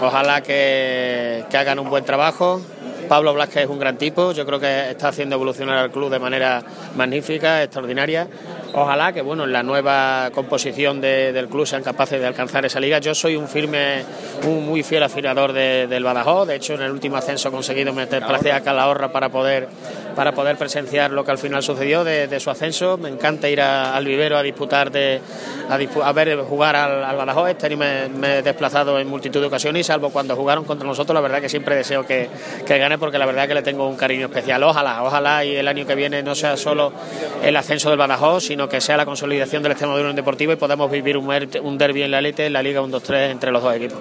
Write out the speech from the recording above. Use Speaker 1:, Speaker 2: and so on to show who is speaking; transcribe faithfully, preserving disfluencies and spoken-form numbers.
Speaker 1: Ojalá que, que hagan un buen trabajo. Pablo Blázquez es un gran tipo, yo creo que está haciendo evolucionar al club de manera magnífica, extraordinaria. Ojalá que bueno, en la nueva composición de, del club sean capaces de alcanzar esa liga. Yo soy un firme, un muy fiel aficionador de, del Badajoz. De hecho, en el último ascenso he conseguido meter placer a Calahorra para poder, para poder presenciar lo que al final sucedió de, de su ascenso. Me encanta ir a, al vivero a disputar, de, a, dispu a ver jugar al, al Badajoz. Este año me, me he desplazado en multitud de ocasiones y salvo cuando jugaron contra nosotros, la verdad que siempre deseo que, que gane, porque la verdad que le tengo un cariño especial. Ojalá, ojalá y el año que viene no sea solo el ascenso del Badajoz, sino que sea la consolidación del Extremadura en Deportivo y podamos vivir un, un derbi en la élite, en la Liga uno dos tres entre los dos equipos.